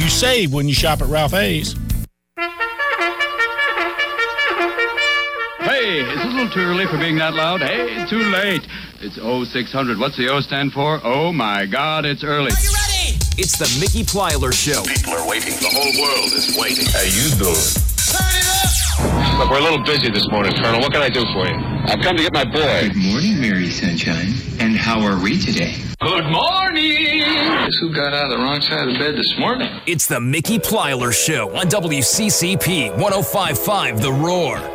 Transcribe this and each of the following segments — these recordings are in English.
save when you shop at Ralph Hayes. Hey, is it a little too early for being that loud? Hey, too late. It's 0600. What's the O stand for? Oh, my God, it's early. Are you ready? It's the Mickey Plyler Show. People are waiting. The whole world is waiting. How you doing? Turn it up! Look, we're a little busy this morning, Colonel. What can I do for you? I've come to get my boy. Good morning, Mary Sunshine. And how are we today? Good morning! Guess who got out of the wrong side of the bed this morning? It's the Mickey Plyler Show on WCCP 105.5 The Roar.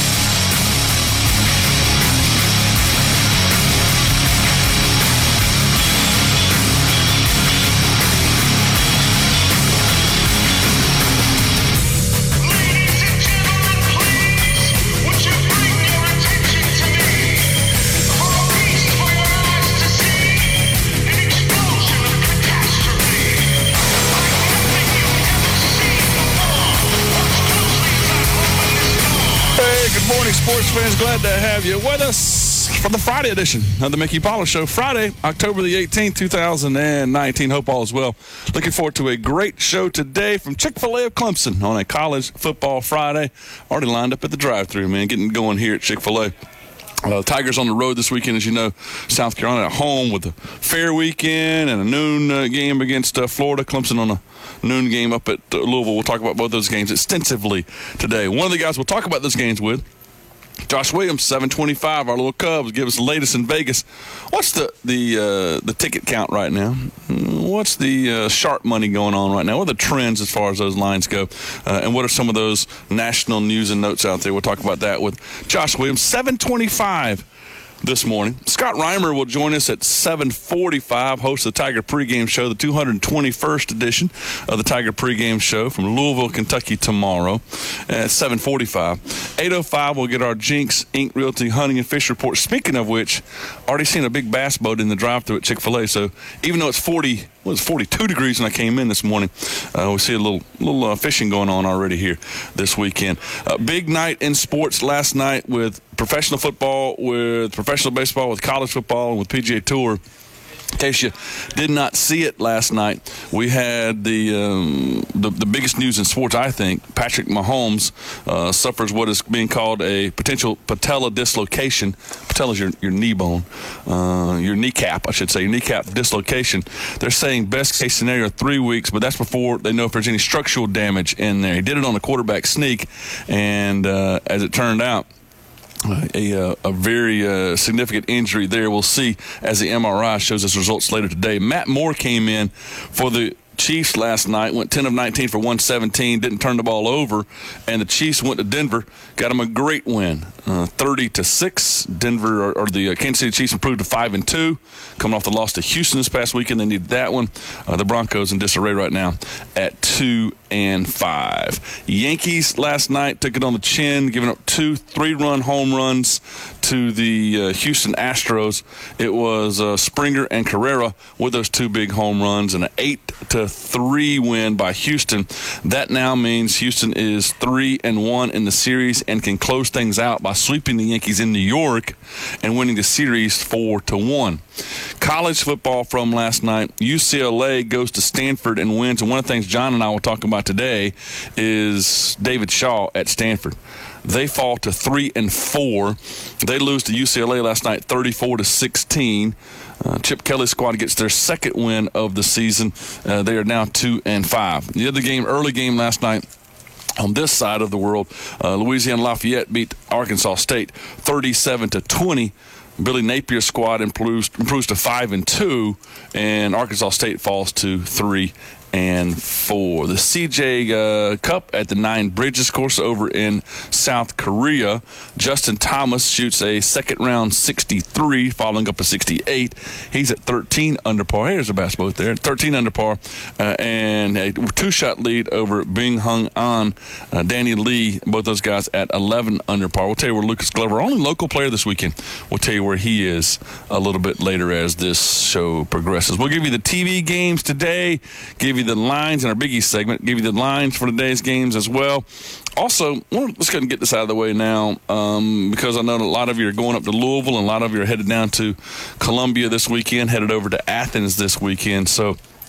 Sports fans, glad to have you with us for the Friday edition of the Mickey Plyler Show. Friday, October the 18th, 2019. Hope all is well. Looking forward to a great show today from Chick-fil-A of Clemson on a college football Friday. Already lined up at the drive-thru, man. Getting going here at Chick-fil-A. Tigers on the road this weekend, as you know. South Carolina at home with a fair weekend and a noon game against Florida. Clemson on a noon game up at Louisville. We'll talk about both those games extensively today. One of the guys we'll talk about those games with, Josh Williams, 725, our little Cubs, give us the latest in Vegas. What's the ticket count right now? What's the sharp money going on right now? What are the trends as far as those lines go? And what are some of those national news and notes out there? We'll talk about that with Josh Williams, 725 this morning. Scott Reimer will join us at 7:45, host of the Tiger Pregame Show, the 221st edition of the Tiger Pregame Show from Louisville, Kentucky tomorrow at 7:45. 8:05, we'll get our Jinx Inc. Realty Hunting and Fish Report. Speaking of which, already seen a big bass boat in the drive-thru at Chick-fil-A, so even though it's 42 degrees when I came in this morning, we see a little fishing going on already here this weekend. Big night in sports last night with professional football, with professional baseball, with college football, and with PGA Tour. In case you did not see it last night, we had the biggest news in sports, I think. Patrick Mahomes suffers what is being called a potential patella dislocation. Patella is your knee bone, your kneecap, I should say, your kneecap dislocation. They're saying best case scenario 3 weeks, but that's before they know if there's any structural damage in there. He did it on a quarterback sneak, and as it turned out, a very significant injury there. We'll see as the MRI shows us results later today. Matt Moore came in for the Chiefs last night, went 10 of 19 for 117, didn't turn the ball over, and the Chiefs went to Denver, got them a great win, 30-6. Denver, or the Kansas City Chiefs, improved to 5-2, coming off the loss to Houston this past weekend. They needed that one. The Broncos in disarray right now at 2-5. Yankees last night took it on the chin, giving up 2 3-run home runs to the Houston Astros. It was Springer and Carrera with those 2 big home runs and an 8-3 win by Houston. That now means Houston is 3-1 in the series and can close things out by sweeping the Yankees in New York and winning the series 4-1. College football from last night, UCLA goes to Stanford and wins. And one of the things John and I will talk about today is David Shaw at Stanford. They fall to 3-4. They lose to UCLA last night, 34-16. Chip Kelly's squad gets their second win of the season. They are now 2-5. The other game, early game last night, on this side of the world, Louisiana Lafayette beat Arkansas State 37-20. Billy Napier's squad improves to 5-2, and Arkansas State falls to 3-4. The CJ Cup at the Nine Bridges course over in South Korea. Justin Thomas shoots a second-round 63, following up a 68. He's at 13 under par. Here's a bass boat there, 13 under par, and a 2-shot lead over Bing Hung An. Danny Lee, both those guys at 11 under par. We'll tell you where Lucas Glover, only local player this weekend, we'll tell you where he is a little bit later as this show progresses. We'll give you the TV games today, give you the lines in our Big East segment, give you the lines for today's games as well. Also, let's go ahead and get this out of the way now, because I know a lot of you are going up to Louisville and a lot of you are headed down to Columbia this weekend, headed over to Athens this weekend. So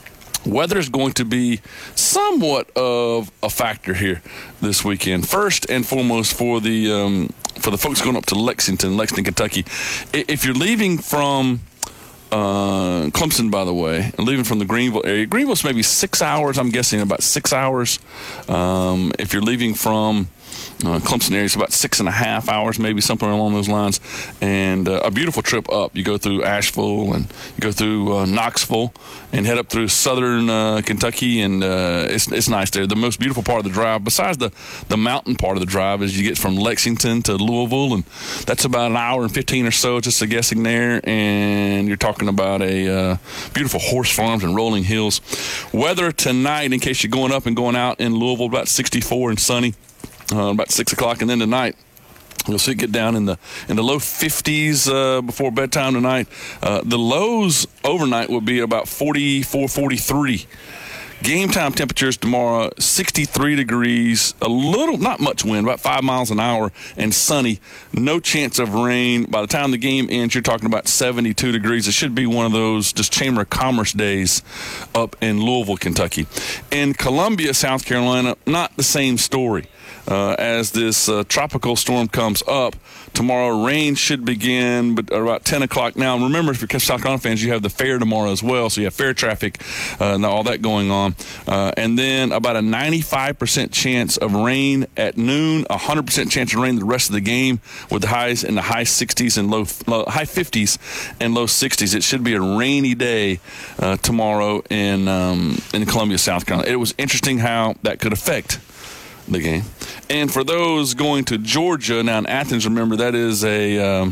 Weather is going to be somewhat of a factor here this weekend. First and foremost, for the folks going up to Lexington, Kentucky, if you're leaving from Clemson, by the way, and leaving from the Greenville area, Greenville's maybe 6 hours. I'm guessing about 6 hours. If you're leaving from Clemson area, it's about 6.5 hours, maybe something along those lines, and a beautiful trip up. You go through Asheville and you go through Knoxville and head up through southern Kentucky, and it's nice there. The most beautiful part of the drive, besides the mountain part of the drive, is you get from Lexington to Louisville, and that's about an hour and 15 or so, just a guessing there, and you're talking about a beautiful horse farms and rolling hills. Weather tonight, in case you're going up and going out in Louisville, about 64 and sunny. About 6 o'clock, and then tonight you'll see it get down in the low 50s before bedtime tonight. The lows overnight will be about 44, 43. Game time temperatures tomorrow, 63 degrees, a little, not much wind, about 5 miles an hour, and sunny. No chance of rain. By the time the game ends, you're talking about 72 degrees. It should be one of those just Chamber of Commerce days up in Louisville, Kentucky. In Columbia, South Carolina, not the same story. As this tropical storm comes up tomorrow, rain should begin but about 10 o'clock. Now, remember, if you're South Carolina fans, you have the fair tomorrow as well, so you have fair traffic and all that going on. And then about a 95% chance of rain at noon, 100% chance of rain the rest of the game, with the highs in the high 60s and high 50s and low 60s. It should be a rainy day tomorrow in Columbia, South Carolina. It was interesting how that could affect the game. And for those going to Georgia, now in Athens, remember, that is if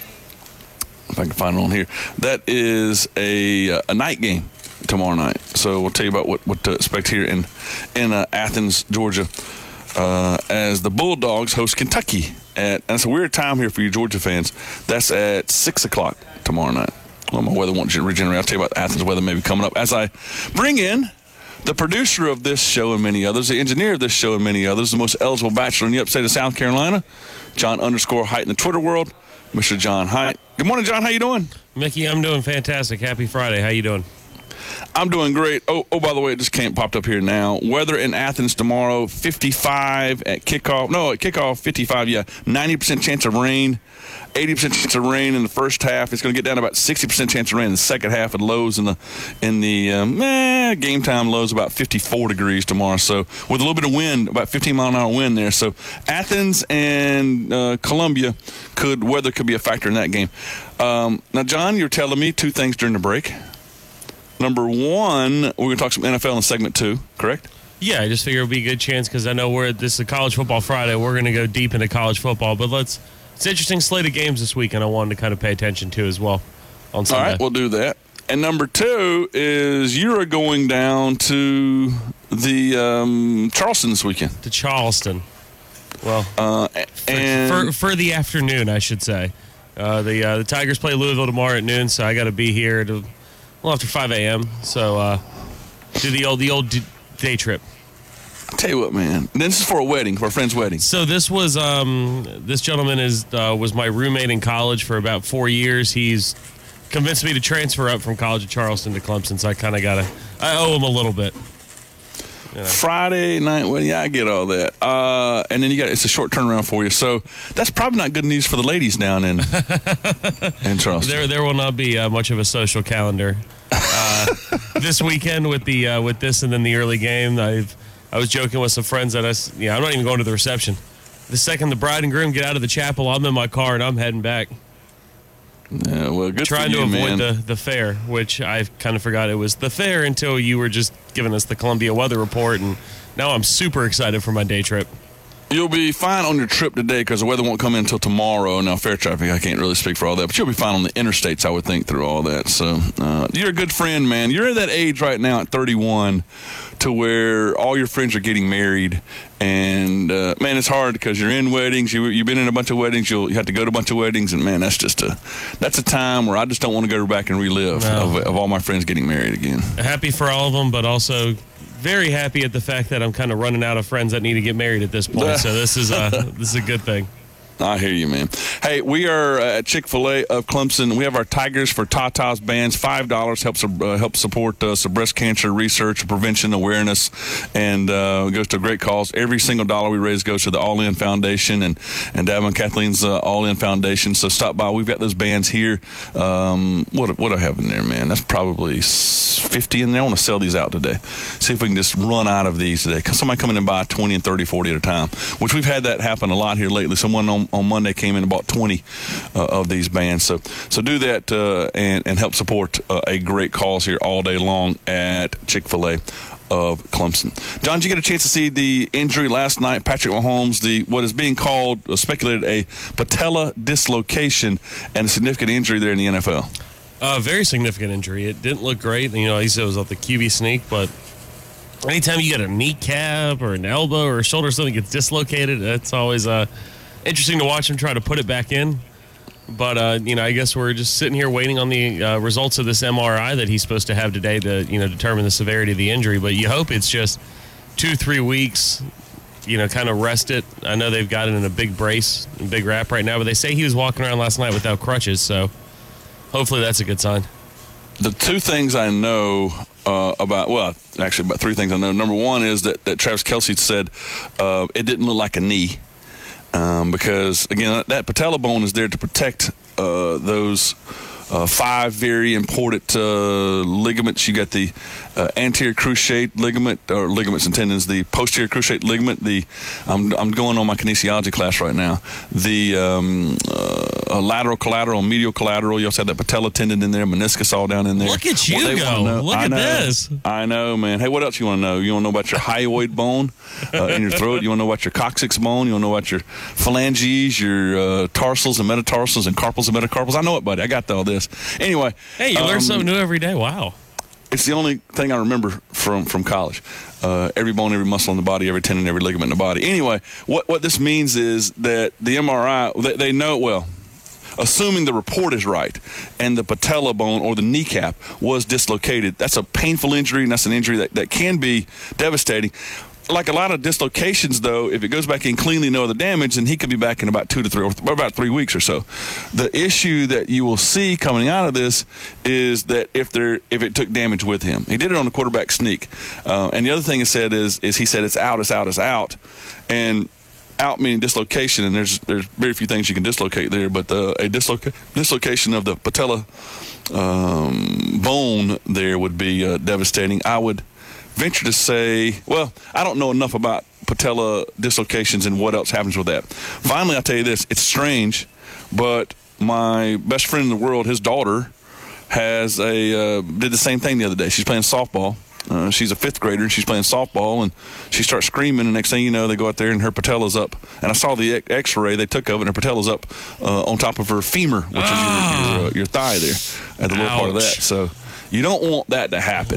I can find it on here, that is a night game tomorrow night. So we'll tell you about what to expect here in Athens, Georgia, as the Bulldogs host Kentucky. And it's a weird time here for you Georgia fans. That's at 6 o'clock tomorrow night. Well, my weather won't regenerate. I'll tell you about Athens weather maybe coming up as I bring in the producer of this show and many others, the engineer of this show and many others, the most eligible bachelor in the upstate of South Carolina, John_Height in the Twitter world, Mr. John Height. Good morning, John. How you doing? Mickey, I'm doing fantastic. Happy Friday. How you doing? I'm doing great. Oh, by the way, it just popped up here now. Weather in Athens tomorrow, 55 at kickoff. No, at kickoff, 55, yeah. 90% chance of rain, 80% chance of rain in the first half. It's going to get down to about 60% chance of rain in the second half, and lows in the game time lows about 54 degrees tomorrow. So with a little bit of wind, about 15 mile an hour wind there. So Athens and Columbia, weather could be a factor in that game. Now, John, you're telling me two things during the break. Number one, we're going to talk some NFL in segment 2, correct? Yeah, I just figured it would be a good chance because I know this is a College Football Friday. We're going to go deep into college football, but it's an interesting slate of games this week, and I wanted to kind of pay attention to as well on Sunday. All right, we'll do that. And number 2 is you're going down to the Charleston this weekend. To Charleston. Well, for the afternoon, I should say. The Tigers play Louisville tomorrow at noon, so I got to be here after 5 a.m. So do the old day trip. I'll tell you what, man. This is for a wedding, for a friend's wedding. So this was this gentleman was my roommate in college for about 4 years. He's convinced me to transfer up from College of Charleston to Clemson, so I owe him a little bit. You know. Friday night wedding, yeah, I get all that. And then it's a short turnaround for you. So that's probably not good news for the ladies down in Charleston. There will not be much of a social calendar this weekend with this and then the early game. I was joking with some friends that I'm not even going to the reception. The second the bride and groom get out of the chapel, I'm in my car and I'm heading back. Yeah, well, good Trying for you, to avoid man. the fair, which I kind of forgot it was the fair until you were just giving us the Columbia weather report, and now I'm super excited for my day trip. You'll be fine on your trip today because the weather won't come in until tomorrow. Now, fair traffic, I can't really speak for all that, but you'll be fine on the interstates, I would think, through all that. So you're a good friend, man. You're at that age right now at 31 to where all your friends are getting married. And, man, it's hard because you're in weddings. You've been in a bunch of weddings. You have to go to a bunch of weddings. And, man, that's a time where I just don't want to go back and relive of all my friends getting married again. Happy for all of them, but also very happy at the fact that I'm kind of running out of friends that need to get married at this point. So this is a good thing. I hear you, man. Hey, we are at Chick-fil-A of Clemson. We have our Tigers for Tatas bands. $5 helps support breast cancer research, prevention, awareness, and goes to a great cause. Every single dollar we raise goes to the All In Foundation and Davin and Kathleen's All In Foundation. So stop by. We've got those bands here. What do I have in there, man? That's probably 50 in there. I want to sell these out today. See if we can just run out of these today. Somebody come in and buy 20 and 30, 40 at a time, which we've had that happen a lot here lately. Someone on Monday came in and bought 20 of these bands. So do that and help support a great cause here all day long at Chick-fil-A of Clemson. John, did you get a chance to see the injury last night? Patrick Mahomes, what is being called, speculated, a patella dislocation and a significant injury there in the NFL. Very significant injury. It didn't look great. He said it was off the QB sneak, but anytime you get a kneecap or an elbow or a shoulder, something gets dislocated, it's always interesting to watch him try to put it back in. But, I guess we're just sitting here waiting on the results of this MRI that he's supposed to have today to, determine the severity of the injury. But you hope it's just 2-3 weeks, kind of rest it. I know they've got it in a big brace, a big wrap right now, but they say he was walking around last night without crutches, so hopefully that's a good sign. The two things I know about three things I know. Number one is that Travis Kelce said it didn't look like a knee. Because, again, that patella bone is there to protect those 5 very important ligaments. You got the anterior cruciate ligament, or ligaments and tendons, the posterior cruciate ligament, I'm going on my kinesiology class right now, the lateral collateral, medial collateral. You also have that patella tendon in there, meniscus all down in there. Look at you go. Look at this. I know, man. Hey, what else you want to know? You want to know about your hyoid bone in your throat? You want to know about your coccyx bone? You want to know about your phalanges, your tarsals and metatarsals and carpals and metacarpals? I know it, buddy. I got all this. Anyway. Hey, you learn something new every day. Wow. It's the only thing I remember from college. Every bone, every muscle in the body, every tendon, every ligament in the body. Anyway, what this means is that the MRI, they know, well, assuming the report is right and the patella bone or the kneecap was dislocated, that's a painful injury, and that's an injury that can be devastating. Like a lot of dislocations, though, if it goes back in cleanly, no other damage, then he could be back in about 2 to 3 or about 3 weeks or so. The issue that you will see coming out of this is that if it took damage with him, he did it on the quarterback sneak, and the other thing he said is he said it's out, and out meaning dislocation, and there's very few things you can dislocate there, but a dislocation of the patella bone there would be devastating. I would venture to say, well, I don't know enough about patella dislocations and what else happens with that. Finally, I'll tell you this. It's strange, but my best friend in the world, his daughter, did the same thing the other day. She's playing softball. She's a 5th grader, and she's playing softball, and she starts screaming, and next thing you know, they go out there, and her patella's up. And I saw the x-ray they took of it, and her patella's up on top of her femur, which is your thigh there, at the lower part of that. So you don't want that to happen,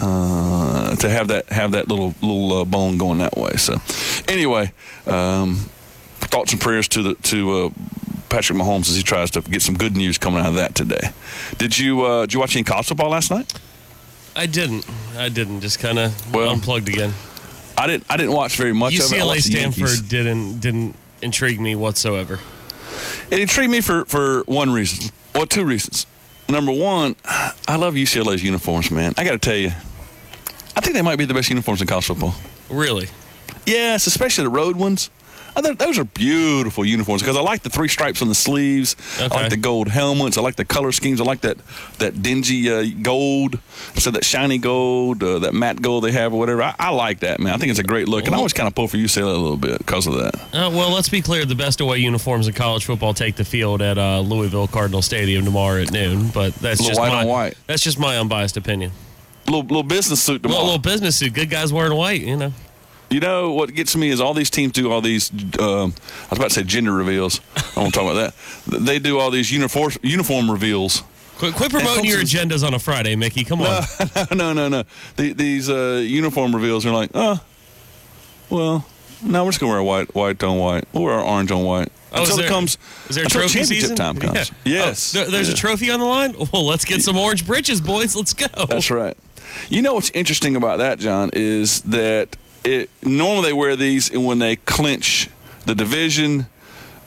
to have that little bone going that way. So anyway, thoughts and prayers to Patrick Mahomes as he tries to get some good news coming out of that today. Did you watch any college football last night? I didn't. Just kind of unplugged again. I didn't watch very much of it. UCLA Stanford didn't intrigue me whatsoever. It intrigued me for one reason. Well, 2 reasons. Number one, I love UCLA's uniforms, man. I got to tell you, I think they might be the best uniforms in college football. Really? Yes, especially the road ones. Those are beautiful uniforms because I like the 3 stripes on the sleeves. Okay. I like the gold helmets. I like the color schemes. I like that dingy gold, that shiny gold, that matte gold they have or whatever. I like that, man. I think it's a great look, and I always kind of pull for UCLA a little bit because of that. Well, let's be clear. The best away uniforms in college football take the field at Louisville Cardinal Stadium tomorrow at noon, but that's just white. That's just my unbiased opinion. Little business suit tomorrow. Little business suit. Good guys wearing white, You know, what gets me is all these teams do all these, I was about to say gender reveals. I won't talk about that. They do all these uniform reveals. Quit promoting your agendas on a Friday, Mickey. Come on. No. These uniform reveals are like, well, no, we're just going to wear white on white. We'll wear our orange on white. Is there a trophy championship season? time comes. Yeah. Yes. There's a trophy on the line? Well, let's get some orange britches, boys. Let's go. That's right. You know what's interesting about that, John, is that normally they wear these when they clinch the division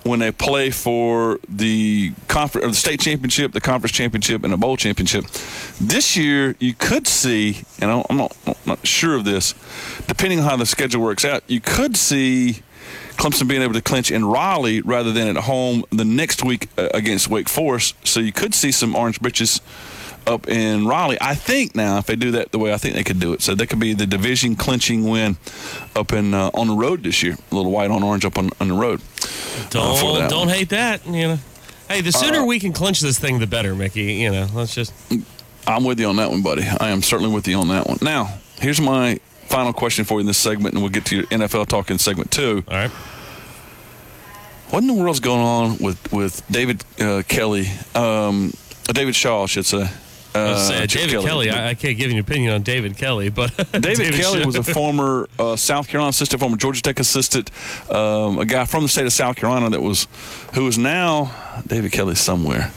when they play for the conference or the state championship, the conference championship, and the bowl championship. This year, you could see, and I'm not sure of this, depending on how the schedule works out, you could see Clemson being able to clinch in Raleigh rather than at home the next week against Wake Forest. So you could see some orange britches up in Raleigh. I think now, if they do that the way I think they could do it, so that could be the division clinching win up in on the road this year. A little white on orange up on the road. Don't hate that. Hey, the sooner we can clinch this thing, the better, Mickey. Let's just. I'm with you on that one, buddy. I am certainly with you on that one. Now, here's my final question for you in this segment, and we'll get to your NFL talk in segment 2. All right. What in the world's going on with David Kelly? David Shaw, I should say. David Kelly. I can't give you an opinion on David Kelly, but David Kelly was a former South Carolina assistant, former Georgia Tech assistant, a guy from the state of South Carolina who is now David Kelly somewhere.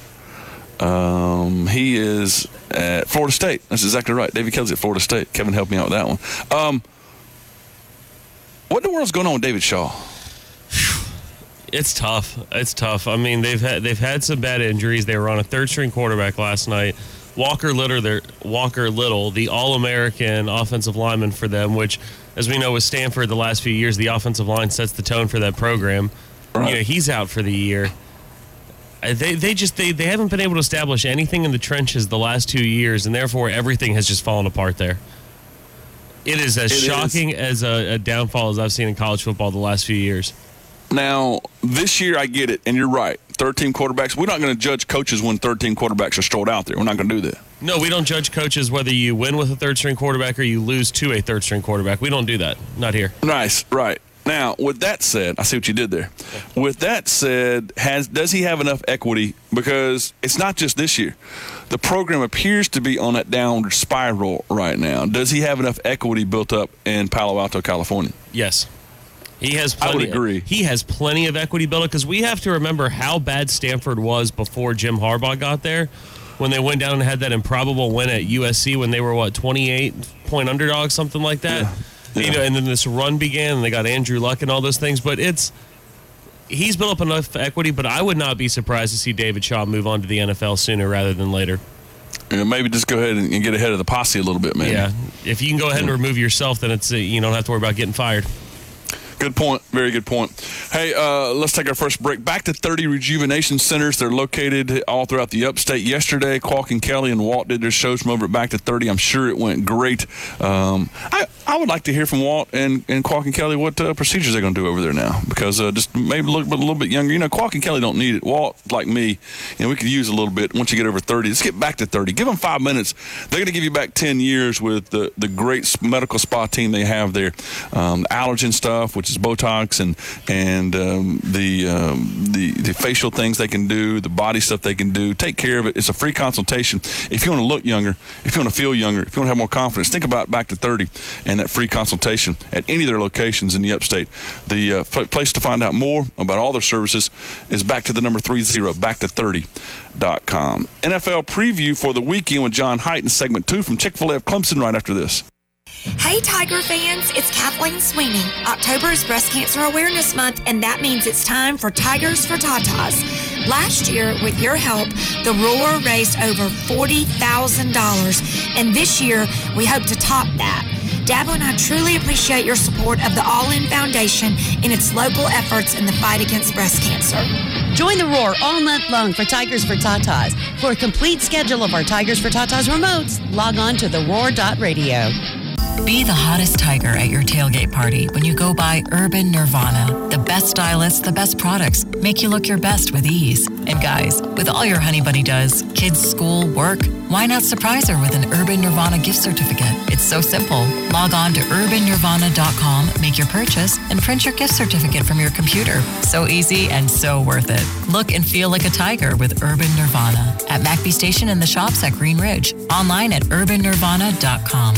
He is at Florida State. That's exactly right. David Kelly's at Florida State. Kevin helped me out with that one. What in the world's going on with David Shaw? It's tough. I mean, they've had some bad injuries. They were on a third-string quarterback last night. Walker Little, the All-American offensive lineman for them, which, as we know, with Stanford the last few years, the offensive line sets the tone for that program. Right. He's out for the year. They haven't been able to establish anything in the trenches the last 2 years, and therefore everything has just fallen apart there. It is as shocking as a downfall as I've seen in college football the last few years. Now, this year I get it, and you're right. 13 quarterbacks. We're not going to judge coaches when 13 quarterbacks are strolled out there. We're not going to do that. No, we don't judge coaches whether you win with a third-string quarterback or you lose to a third-string quarterback. We don't do that. Not here. Nice. Right. Now, with that said, I see what you did there. With that said, does he have enough equity? Because it's not just this year. The program appears to be on that downward spiral right now. Does he have enough equity built up in Palo Alto, California? Yes. He has plenty. I would agree. He has plenty of equity built up because we have to remember how bad Stanford was before Jim Harbaugh got there. When they went down and had that improbable win at USC when they were 28-point underdogs, something like that. Yeah. And then this run began and they got Andrew Luck and all those things. But he's built up enough equity. But I would not be surprised to see David Shaw move on to the NFL sooner rather than later. Maybe just go ahead and get ahead of the posse a little bit, man. Yeah, if you can go ahead and remove yourself, then it's you don't have to worry about getting fired. Good point. Very good point. Hey, let's take our first break. Back to 30 rejuvenation centers. They're located all throughout the upstate. Yesterday, Qualk and Kelly and Walt did their shows from over at Back to 30. I'm sure it went great. I would like to hear from Walt and Qualk and Kelly what procedures they're going to do over there now, because just maybe look a little bit younger. Qualk and Kelly don't need it. Walt, like me, we could use a little bit once you get over 30. Let's get back to 30. Give them 5 minutes. They're going to give you back 10 years with the great medical spa team they have there. Allergen stuff, which is Botox and the facial things they can do, the body stuff they can do. Take care of it. It's a free consultation. If you want to look younger, if you want to feel younger, if you want to have more confidence, think about Back to 30 and that free consultation at any of their locations in the upstate. The place to find out more about all their services is back to the number 30, backto30.com. NFL preview for the weekend with John Height in segment 2 from Chick-fil-A of Clemson right after this. Hey, Tiger fans, it's Kathleen Sweeney. October is Breast Cancer Awareness Month, and that means it's time for Tigers for Tatas. Last year, with your help, the Roar raised over $40,000, and this year, we hope to top that. Dabo and I truly appreciate your support of the All In Foundation in its local efforts in the fight against breast cancer. Join the Roar all month long for Tigers for Tatas. For a complete schedule of our Tigers for Tatas remotes, log on to theroar.radio. Be the hottest tiger at your tailgate party when you go by Urban Nirvana. The best stylists, the best products, make you look your best with ease. And guys, with all your honey bunny does, kids, school, work, why not surprise her with an Urban Nirvana gift certificate? It's so simple. Log on to urbannirvana.com, make your purchase, and print your gift certificate from your computer. So easy and so worth it. Look and feel like a tiger with Urban Nirvana at McBee Station and the shops at Green Ridge. Online at urbannirvana.com.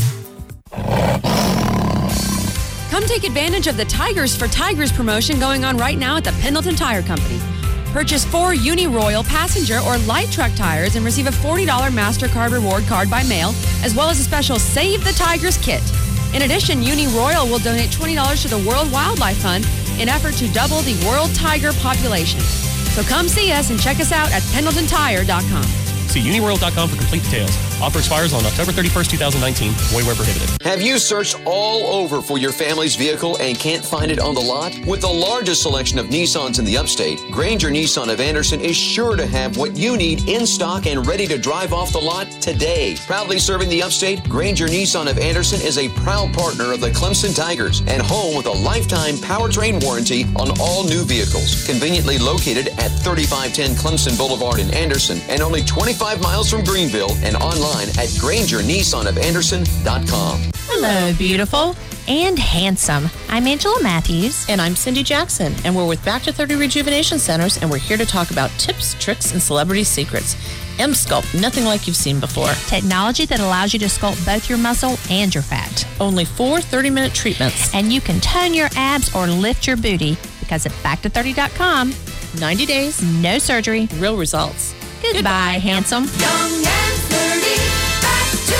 Come take advantage of the Tigers for Tigers promotion going on right now at the Pendleton Tire Company. Purchase 4 Uni-Royal passenger or light truck tires and receive a $40 MasterCard reward card by mail, as well as a special Save the Tigers kit. In addition, Uni-Royal will donate $20 to the World Wildlife Fund in effort to double the world tiger population. So come see us and check us out at PendletonTire.com. See uniworld.com for complete details. Offer expires on October 31st, 2019. Void where prohibited. Have you searched all over for your family's vehicle and can't find it on the lot? With the largest selection of Nissans in the upstate, Granger Nissan of Anderson is sure to have what you need in stock and ready to drive off the lot today. Proudly serving the upstate, Granger Nissan of Anderson is a proud partner of the Clemson Tigers and home with a lifetime powertrain warranty on all new vehicles. Conveniently located at 3510 Clemson Boulevard in Anderson and only 25 miles from Greenville and online at GrangerNissanOfAnderson.com. Hello, beautiful and handsome. I'm Angela Matthews. And I'm Cindy Jackson. And we're with Back to 30 Rejuvenation Centers, and we're here to talk about tips, tricks, and celebrity secrets. M-Sculpt, nothing like you've seen before. Technology that allows you to sculpt both your muscle and your fat. Only 4 30-minute treatments. And you can tone your abs or lift your booty because at Back230.com, 90 days, no surgery, real results. Goodbye, handsome. Young and 30, back to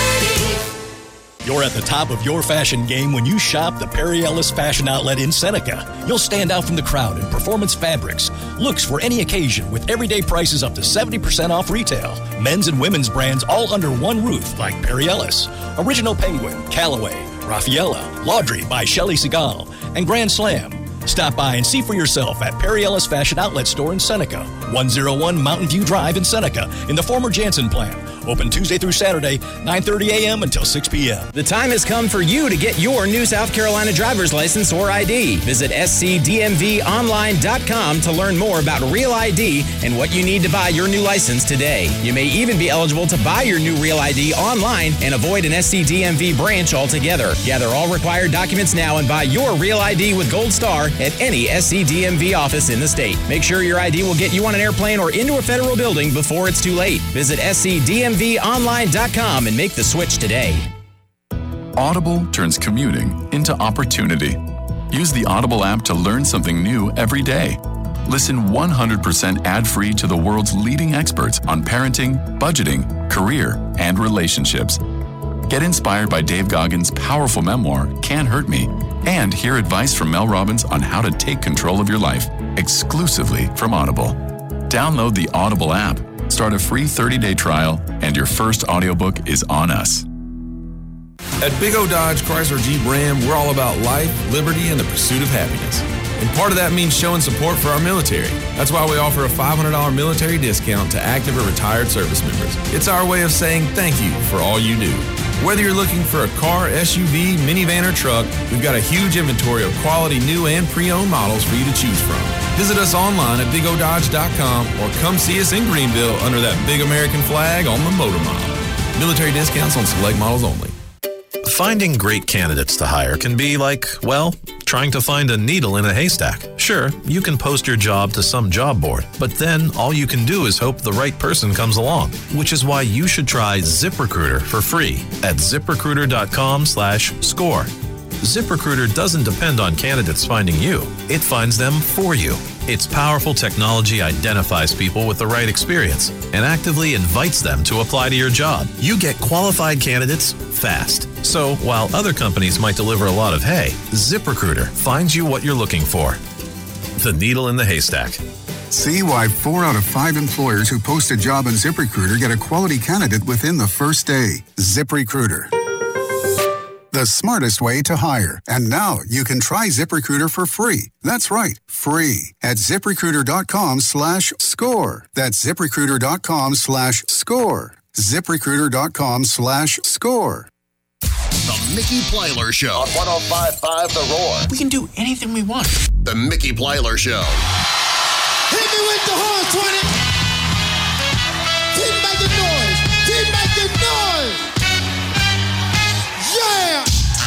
30. You're at the top of your fashion game when you shop the Perry Ellis Fashion Outlet in Seneca. You'll stand out from the crowd in performance fabrics, looks for any occasion with everyday prices up to 70% off retail. Men's and women's brands all under one roof like Perry Ellis, Original Penguin, Callaway, Raffaella, Laundry by Shelley Segal, and Grand Slam. Stop by and see for yourself at Perry Ellis Fashion Outlet Store in Seneca, 101 Mountain View Drive in Seneca, in the former Jansen plant. Open Tuesday through Saturday, 9:30 a.m. until 6 p.m. The time has come for you to get your new South Carolina driver's license or ID. Visit scdmvonline.com to learn more about Real ID and what you need to buy your new license today. You may even be eligible to buy your new Real ID online and avoid an SCDMV branch altogether. Gather all required documents now and buy your Real ID with Gold Star at any SCDMV office in the state. Make sure your ID will get you on an airplane or into a federal building before it's too late. Visit scdmvonline.com and make the switch today. Audible turns commuting into opportunity. Use the Audible app to learn something new every day. Listen 100% ad-free to the world's leading experts on parenting, budgeting, career, and relationships. Get inspired by Dave Goggins' powerful memoir, Can't Hurt Me, and hear advice from Mel Robbins on how to take control of your life, exclusively from Audible. Download the Audible app, start a free 30-day trial, and your first audiobook is on us. At Big O Dodge Chrysler Jeep Ram, we're all about life, liberty, and the pursuit of happiness. And part of that means showing support for our military. That's why we offer a $500 military discount to active or retired service members. It's our way of saying thank you for all you do. Whether you're looking for a car, SUV, minivan, or truck, we've got a huge inventory of quality new and pre-owned models for you to choose from. Visit us online at bigododge.com or come see us in Greenville under that big American flag on the Motor Mile. Military discounts on select models only. Finding great candidates to hire can be like, well, trying to find a needle in a haystack. Sure, you can post your job to some job board, but then all you can do is hope the right person comes along, which is why you should try ZipRecruiter for free at ZipRecruiter.com/score. ZipRecruiter doesn't depend on candidates finding you. It finds them for you. Its powerful technology identifies people with the right experience and actively invites them to apply to your job. You get qualified candidates fast. So while other companies might deliver a lot of hay, ZipRecruiter finds you what you're looking for. The needle in the haystack. See why 4 out of 5 employers who post a job on ZipRecruiter get a quality candidate within the first day. ZipRecruiter, the smartest way to hire. And now you can try ZipRecruiter for free. That's right, free at ZipRecruiter.com/score. That's ZipRecruiter.com/score. ZipRecruiter.com/score. The Mickey Plyler Show on 105.5 The Roar. We can do anything we want. The Mickey Plyler Show. Hit me with the horn, 20. Keep making noise. Keep making noise. Yeah.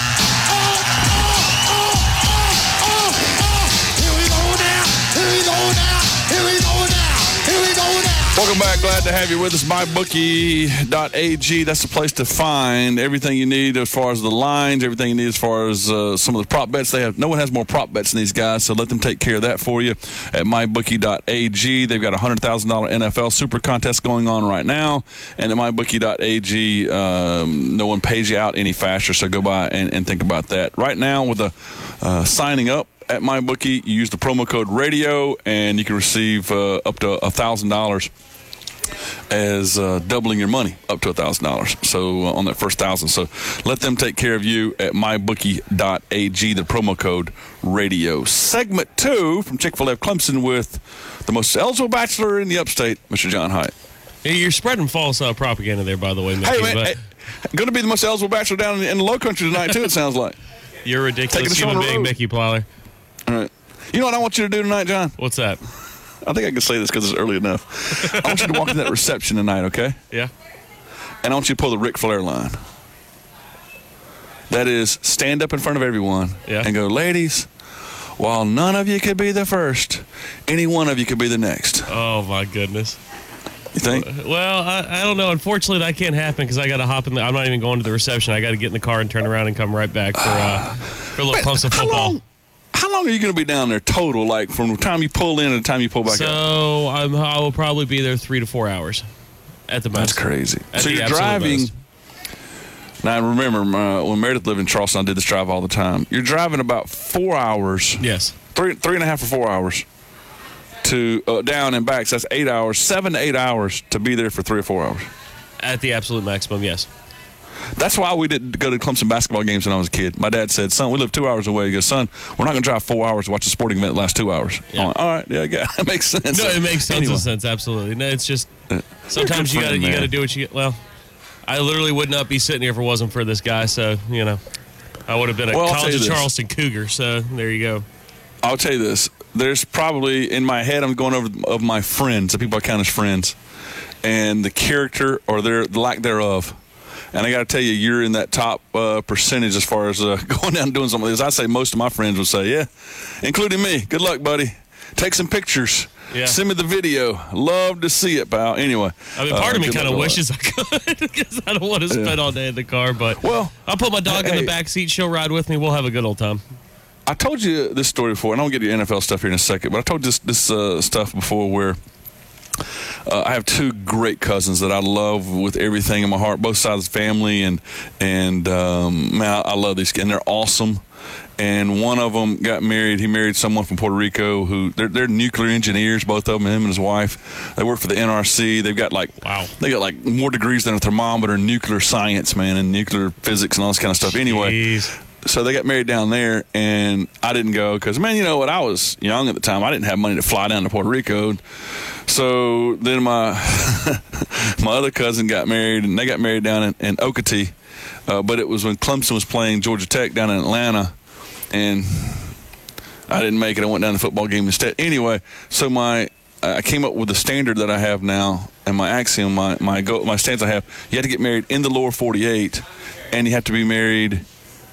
Here we go now. Here we go now. Here we go now. Here we go now. Welcome back. Glad to have you with us. MyBookie.ag. That's the place to find everything you need as far as the lines, everything you need as far as some of the prop bets they have. No one has more prop bets than these guys, so let them take care of that for you at MyBookie.ag. They've got a $100,000 NFL Super Contest going on right now, and at MyBookie.ag, no one pays you out any faster, so go by and think about that. Right now, with the signing up at MyBookie. You use the promo code radio, and you can receive up to $1,000 as doubling your money up to $1,000. So on that first 1,000. So let them take care of you at mybookie.ag. The promo code radio. Segment 2 from Chick-fil-A of Clemson with the most eligible bachelor in the upstate, Mr. John Hyatt. Hey, you're spreading false propaganda there, by the way, Mickey. Hey, man, going to be the most eligible bachelor down in the Low Country tonight, too, it sounds like. You're a ridiculous human being, Mickey Plyler. All right. You know what I want you to do tonight, John? What's that? I think I can say this because it's early enough. I want you to walk in that reception tonight, okay? Yeah. And I want you to pull the Ric Flair line. That is, stand up in front of everyone and go, ladies, while none of you could be the first, any one of you could be the next. Oh, my goodness. You think? Well, I don't know. Unfortunately, that can't happen because I got to hop in. I'm not even going to the reception. I got to get in the car and turn around and come right back for a little Clemson football. How long are you going to be down there total, like from the time you pull in to the time you pull back out? So I will probably be there 3 to 4 hours at the most. That's crazy. So you're driving. Now, remember, when Meredith lived in Charleston, I did this drive all the time. You're driving about 4 hours. Yes. 3.5 or 4 hours to down and back. So that's 8 hours, 7 to 8 hours to be there for 3 or 4 hours. At the absolute maximum, yes. That's why we didn't go to Clemson basketball games when I was a kid. My dad said, son, we live 2 hours away. He goes, son, we're not going to drive 4 hours to watch a sporting event that lasts 2 hours. Yeah. I'm like, all right, yeah, that makes sense. No, it makes tons of sense, absolutely. No, it's just sometimes you got to do what you get. Well, I literally would not be sitting here if it wasn't for this guy. So, I would have been a College of Charleston Cougar. So there you go. I'll tell you this. There's probably, in my head, I'm going over of my friends, the people I count as friends, and the character or the lack thereof. And I got to tell you, you're in that top percentage as far as going down and doing something like this. I say most of my friends would say, yeah, including me. Good luck, buddy. Take some pictures. Yeah. Send me the video. Love to see it, pal. Anyway. I mean, part of me kind of wishes I could because I don't want to spend all day in the car. But I'll put my dog in the back seat. She'll ride with me. We'll have a good old time. I told you this story before, and I'll get to NFL stuff here in a second, but I told this stuff before where I have 2 great cousins that I love with everything in my heart, both sides of the family, and man, I love these kids, and they're awesome. And one of them got married. He married someone from Puerto Rico who they're nuclear engineers, both of them, him and his wife. They work for the NRC. They've got they got more degrees than a thermometer in nuclear science, man, and nuclear physics and all this kind of stuff. Anyway. So they got married down there, and I didn't go because, man, you know what? I was young at the time. I didn't have money to fly down to Puerto Rico. So then my my other cousin got married, and they got married down in Okatee. But it was when Clemson was playing Georgia Tech down in Atlanta, and I didn't make it. I went down to the football game instead. Anyway, so I came up with the standard that I have now, and my axiom, my stance I have. You have to get married in the lower 48, and you have to be married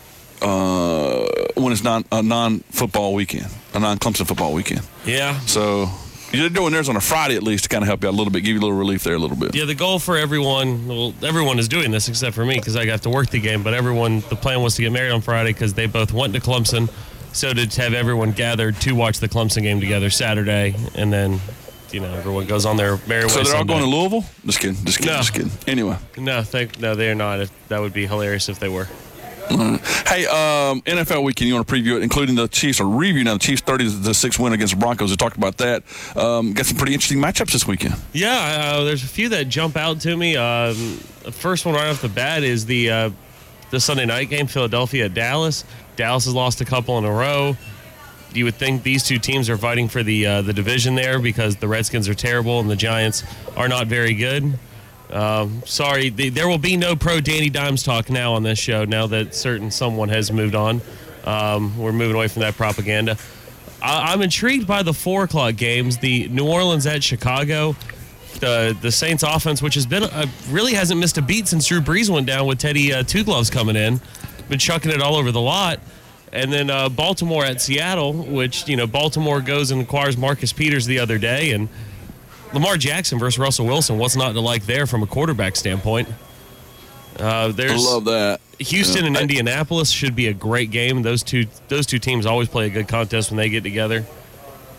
when it's a non-football weekend, a non-Clemson football weekend. Yeah. So you're doing theirs on a Friday at least to kind of help you out a little bit, give you a little relief there a little bit. Yeah, the goal for everyone is doing this except for me because I have to work the game, but the plan was to get married on Friday because they both went to Clemson, so to have everyone gathered to watch the Clemson game together Saturday, and then everyone goes on their merry way. So they're all Sunday. going to Louisville? Just kidding. Anyway. No, they are not. That would be hilarious if they were. Hey, NFL weekend, you want to preview it, including the Chiefs, or review now the Chiefs' 30-6 win against the Broncos. We talked about that. Got some pretty interesting matchups this weekend. Yeah, there's a few that jump out to me. The first one right off the bat is the Sunday night game, Philadelphia at Dallas. Dallas has lost a couple in a row. You would think these two teams are fighting for the division there because the Redskins are terrible and the Giants are not very good. Sorry, there will be no pro Danny Dimes talk now on this show now that someone has moved on. We're moving away from that propaganda. I'm intrigued by the 4 o'clock games. The New Orleans at Chicago. The Saints offense, which has been really hasn't missed a beat since Drew Brees went down with Teddy Two Gloves coming in. Been chucking it all over the lot. And then Baltimore at Seattle, which, Baltimore goes and acquires Marcus Peters the other day, and Lamar Jackson versus Russell Wilson, what's not to like there from a quarterback standpoint? I love that. Houston and Indianapolis should be a great game. Those two teams always play a good contest when they get together.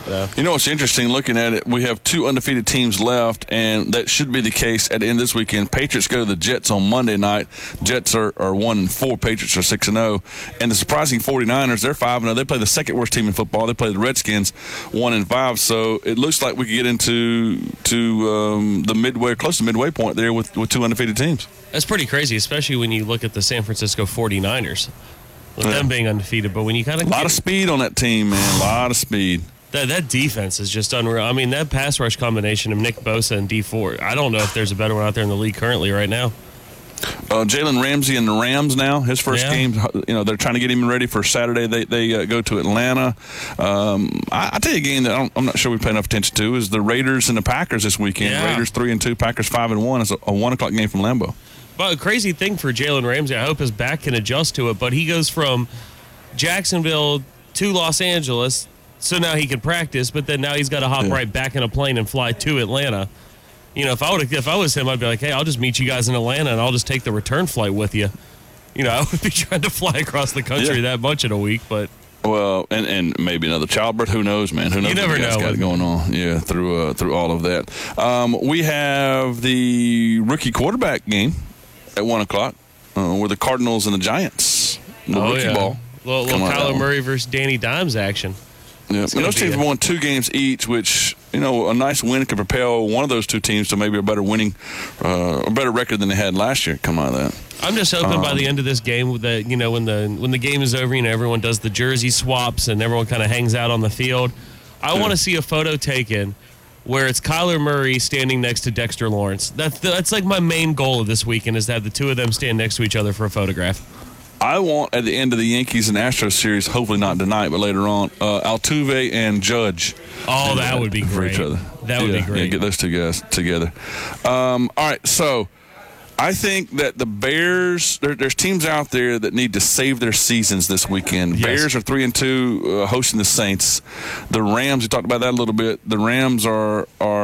You know what's interesting? Looking at it, we have 2 undefeated teams left, and that should be the case at the end of this weekend. Patriots go to the Jets on Monday night. Jets are 1-4. Patriots are 6-0. And the surprising 49ers, they're 5-0. They play the second worst team in football. They play the Redskins 1-5. So it looks like we could get into the midway, close to midway point there with 2 undefeated teams. That's pretty crazy, especially when you look at the San Francisco 49ers. With them being undefeated, but when you kind of a lot of speed on that team, man, a lot of speed. That defense is just unreal. I mean, that pass rush combination of Nick Bosa and D Ford. I don't know if there's a better one out there in the league currently right now. Jalen Ramsey and the Rams now, his first game. They're trying to get him ready for Saturday. They go to Atlanta. I tell you a game that I'm not sure we pay enough attention to is the Raiders and the Packers this weekend. Yeah. Raiders 3-2, Packers 5-1. It's a 1:00 game from Lambeau. But a crazy thing for Jalen Ramsey, I hope his back can adjust to it, but he goes from Jacksonville to Los Angeles, so now he can practice, but then now he's got to hop right back in a plane and fly to Atlanta. You know, if I was him, I'd be like, hey, I'll just meet you guys in Atlanta, and I'll just take the return flight with you. You know, I would be trying to fly across the country that much in a week, but... Well, and maybe another childbirth. Who knows, man? Who knows? You never know. Got it going on. Yeah, through all of that. We have the rookie quarterback game at 1:00 with the Cardinals and the Giants. The rookie ball. Little Kyler Murray versus Danny Dimes action. Yeah, and those teams won 2 games each, which, a nice win could propel one of those 2 teams to maybe a better better record than they had last year. Come out of that. I'm just hoping by the end of this game that, when the game is over, everyone does the jersey swaps and everyone kind of hangs out on the field. I want to see a photo taken where it's Kyler Murray standing next to Dexter Lawrence. That's like my main goal of this weekend, is to have the 2 of them stand next to each other for a photograph. I want, at the end of the Yankees and Astros series, hopefully not tonight, but later on, Altuve and Judge. Oh, that would be great. For each other. That would be great. Yeah, get those 2 guys together. All right, so I think that the Bears, there's teams out there that need to save their seasons this weekend. Yes. Bears are 3-2, hosting the Saints. The Rams, we talked about that a little bit. The Rams are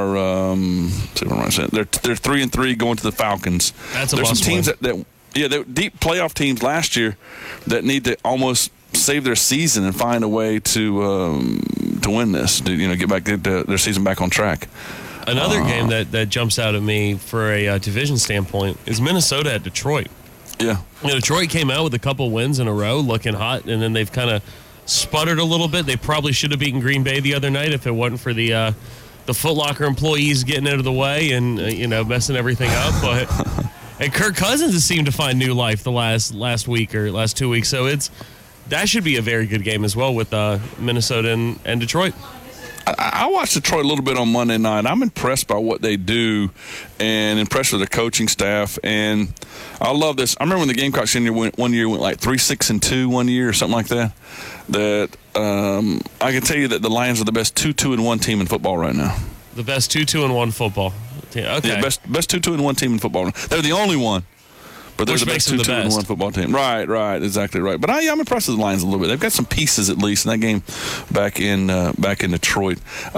they're 3-3 going to the Falcons. That's a There's must some teams win. they're deep playoff teams last year that need to almost save their season and find a way to win this. To, get their season back on track. Another game that jumps out at me for a division standpoint is Minnesota at Detroit. Yeah. Detroit came out with a couple wins in a row, looking hot, and then they've kind of sputtered a little bit. They probably should have beaten Green Bay the other night if it wasn't for the Foot Locker employees getting out of the way and messing everything up. But and Kirk Cousins has seemed to find new life the last week or last 2 weeks. So that should be a very good game as well with Minnesota and Detroit. I watched Detroit a little bit on Monday night. I'm impressed by what they do and impressed with their coaching staff. And I love this. I remember when the Gamecocks went like 3-6-2 one year or something like that. I can tell you that the Lions are the best 2-2-1 team in football right now. The best 2-2-1 football team. Okay. Yeah, best 2-2-1 team in football. They're the only one. But they're the best 2-2-1 football team. Right, exactly right. But I'm impressed with the Lions a little bit. They've got some pieces at least in that game back in Detroit.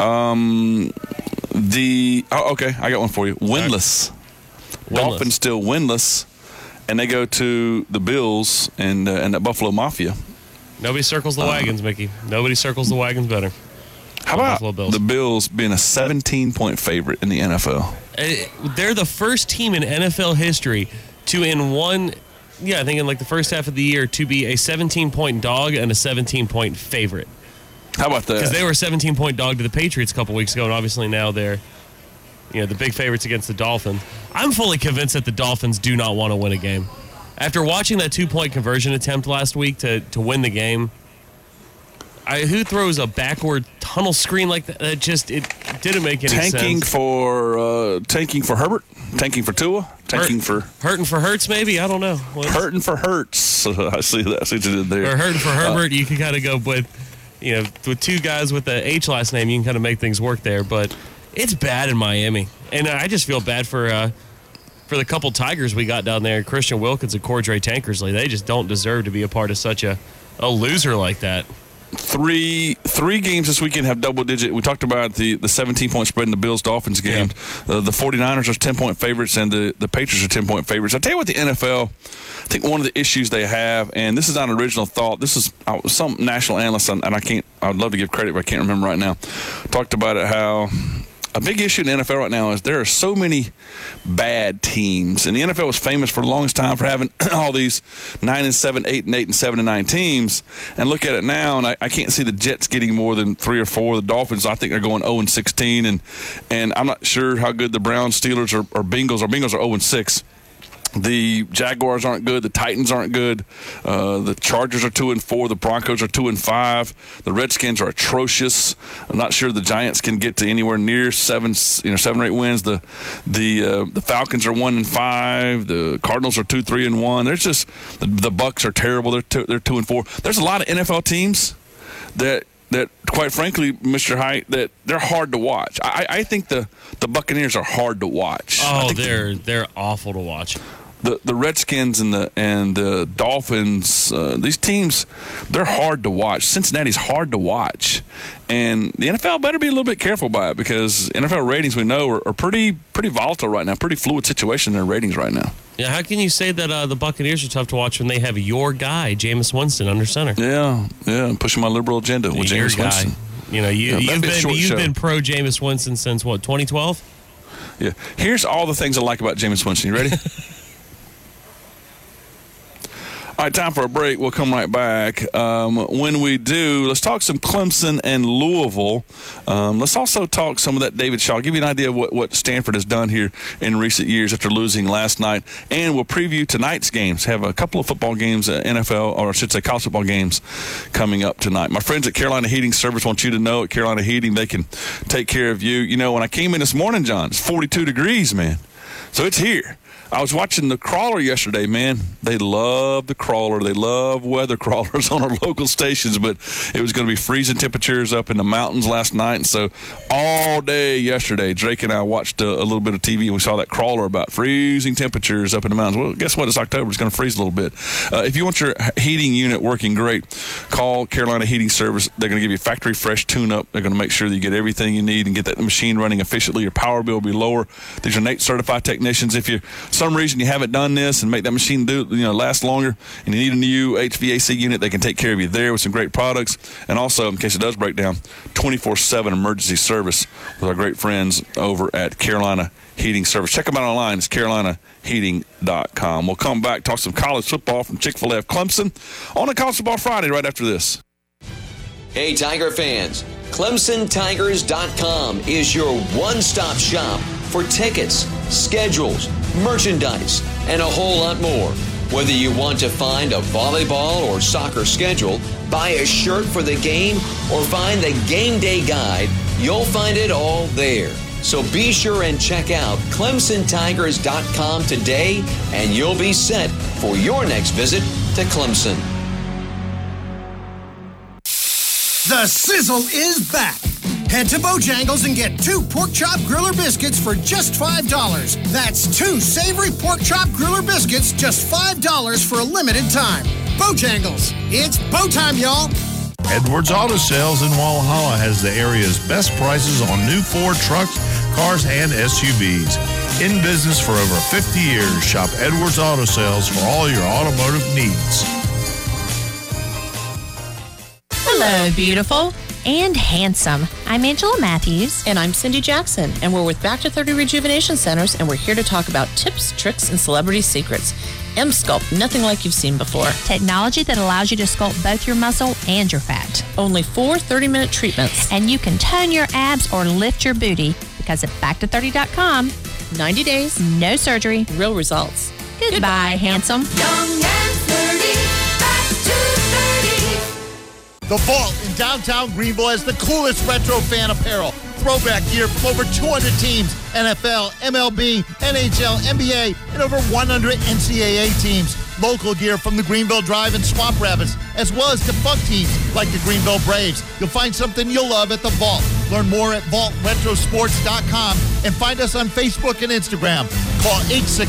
Okay, I got one for you. Winless. Dolphins still winless, and they go to the Bills and the Buffalo Mafia. Nobody circles the wagons, Mickey. Nobody circles the wagons better. How about the Bills being a 17-point favorite in the NFL? They're the first team in NFL history to I think in like the first half of the year, to be a 17-point dog and a 17-point favorite. How about that? Because they were a 17-point dog to the Patriots a couple weeks ago, and obviously now they're the big favorites against the Dolphins. I'm fully convinced that the Dolphins do not want to win a game. After watching that 2-point conversion attempt last week to win the game, who throws a backward tunnel screen like that? It didn't make any sense. Tanking for Herbert, tanking for Tua, hurting for Hurts, maybe. I don't know. Hurting for Hurts. I see that. I see what you did there. Or hurting for Herbert. You can kind of go with 2 guys with the H last name. You can kind of make things work there, but it's bad in Miami, and I just feel bad for the couple Tigers we got down there, Christian Wilkins and Cordray Tankersley. They just don't deserve to be a part of such a loser like that. Three games this weekend have double-digit. We talked about the 17-point spread in the Bills-Dolphins game. Yeah. The 49ers are 10-point favorites, and the Patriots are 10-point favorites. I tell you what, the NFL, I think one of the issues they have, and this is not an original thought. This is some national analyst, and I can't I would love to give credit, but I can't remember right now. Talked about it, how a big issue in the NFL right now is there are so many bad teams. And the NFL was famous for the longest time for having all these 9-7, 8-8, and 7-9 teams. And look at it now, and I can't see the Jets getting more than 3 or 4. The Dolphins, I think they're going 0-16. And I'm not sure how good the Browns, Steelers, or Bengals are. Bengals are 0-6. The Jaguars aren't good. The Titans aren't good. The Chargers are 2-4. The Broncos are 2-5. The Redskins are atrocious. I'm not sure the Giants can get to anywhere near 7 or 8 wins. The Falcons are 1-5. The Cardinals are 2-3-1. There's just the Bucks are terrible. They're 2-4. There's a lot of NFL teams that quite frankly, Mr. Height, that they're hard to watch. I think the Buccaneers are hard to watch. Oh, they're awful to watch. The Redskins and the Dolphins, these teams, they're hard to watch. Cincinnati's hard to watch. And the NFL better be a little bit careful by it, because NFL ratings, we know, are pretty volatile right now, pretty fluid situation in their ratings right now. Yeah, how can you say that the Buccaneers are tough to watch when they have your guy, Jameis Winston, under center? Yeah, pushing my liberal agenda with Jameis Winston. You know, you've been pro Jameis Winston since, what, 2012? Yeah. Here's all the things I like about Jameis Winston. You ready? All right, time for a break. We'll come right back. When we do, let's talk some Clemson and Louisville. Let's also talk some of that David Shaw. Give you an idea of what Stanford has done here in recent years after losing last night. And we'll preview tonight's games. Have a couple of football games, NFL, or I should say college football games, coming up tonight. My friends at Carolina Heating Service want you to know at Carolina Heating they can take care of you. You know, when I came in this morning, John, it's 42 degrees, man. So it's here. I was watching the crawler yesterday, man. They love the crawler. They love weather crawlers on our local stations, but it was going to be freezing temperatures up in the mountains last night. And so all day yesterday, Drake and I watched a little bit of TV, and we saw that crawler about freezing temperatures up in the mountains. Well, guess what? It's October. It's going to freeze a little bit. If you want your heating unit working great, call Carolina Heating Service. They're going to give you factory fresh tune-up. They're going to make sure that you get everything you need and get that machine running efficiently. Your power bill will be lower. These are NATE certified technicians. If you some reason you haven't done this and make that machine last longer and you need a new HVAC unit, they can take care of you there with some great products. And also, in case it does break down, 24/7 emergency service with our great friends over at Carolina Heating Service. Check them out online. It's carolinaheating.com. We'll come back, talk some college football from Chick-fil-A of Clemson on a College Football Friday right after this. Hey, Tiger fans, ClemsonTigers.com is your one-stop shop for tickets, schedules, merchandise, and a whole lot more. Whether you want to find a volleyball or soccer schedule, buy a shirt for the game, or find the game day guide, you'll find it all there. So be sure and check out ClemsonTigers.com today, and you'll be set for your next visit to Clemson. The sizzle is back. Head to Bojangles and get 2 pork chop griller biscuits for just $5. That's 2 savory pork chop griller biscuits, just $5 for a limited time. Bojangles, it's bow time, y'all. Edwards Auto Sales in Walhalla has the area's best prices on new Ford trucks, cars, and SUVs. In business for over 50 years, shop Edwards Auto Sales for all your automotive needs. Hello, beautiful and handsome. I'm Angela Matthews. And I'm Cindy Jackson. And we're with Back to 30 Rejuvenation Centers, and we're here to talk about tips, tricks, and celebrity secrets. M-Sculpt, nothing like you've seen before. Technology that allows you to sculpt both your muscle and your fat. Only 4 30-minute treatments. And you can tone your abs or lift your booty because at Back230.com, 90 days, no surgery, real results. Goodbye, handsome. Young and 30, Back to 30. The Vault in downtown Greenville has the coolest retro fan apparel. Throwback gear from over 200 teams, NFL, MLB, NHL, NBA, and over 100 NCAA teams. Local gear from the Greenville Drive and Swamp Rabbits, as well as defunct teams like the Greenville Braves. You'll find something you'll love at the Vault. Learn more at vaultretrosports.com and find us on Facebook and Instagram. Call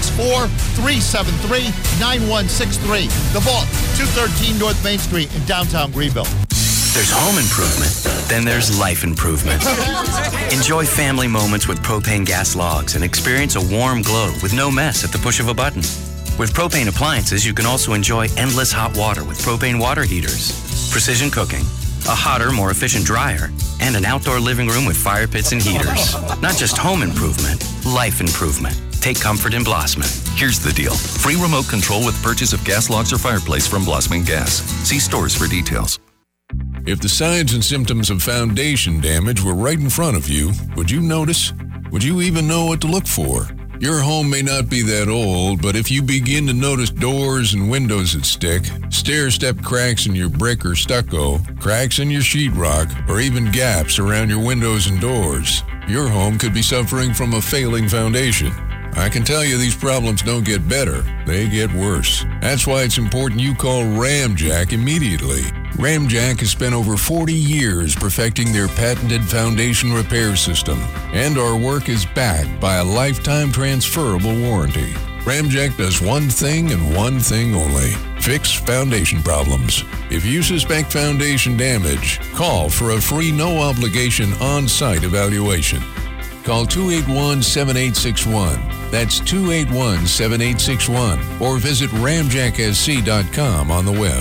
864-373-9163. The Vault, 213 North Main Street in downtown Greenville. There's home improvement, then there's life improvement. Enjoy family moments with propane gas logs and experience a warm glow with no mess at the push of a button. With propane appliances, you can also enjoy endless hot water with propane water heaters, precision cooking, a hotter, more efficient dryer, and an outdoor living room with fire pits and heaters. Not just home improvement, life improvement. Take comfort in Blossman. Here's the deal. Free remote control with purchase of gas logs or fireplace from Blossman Gas. See stores for details. If the signs and symptoms of foundation damage were right in front of you, would you notice? Would you even know what to look for? Your home may not be that old, but if you begin to notice doors and windows that stick, stair-step cracks in your brick or stucco, cracks in your sheetrock, or even gaps around your windows and doors, your home could be suffering from a failing foundation. I can tell you these problems don't get better, they get worse. That's why it's important you call Ramjack immediately. Ramjack has spent over 40 years perfecting their patented foundation repair system, and our work is backed by a lifetime transferable warranty. Ramjack does one thing and one thing only: fix foundation problems. If you suspect foundation damage, call for a free no-obligation on-site evaluation. Call 281-7861. That's 281-7861. Or visit ramjacksc.com on the web.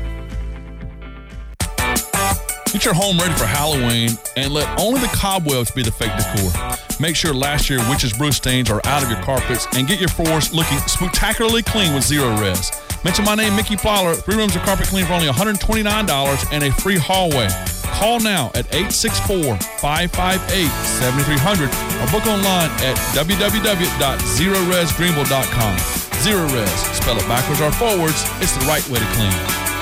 Get your home ready for Halloween and let only the cobwebs be the fake decor. Make sure last year's witch's brew stains are out of your carpets and get your floors looking spectacularly clean with Zero Res. Mention my name, Mickey Plyler. 3 rooms of carpet clean for only $129 and a free hallway. Call now at 864-558-7300 or book online at www.zeroresgreenville.com. Zero Res. Spell it backwards or forwards. It's the right way to clean.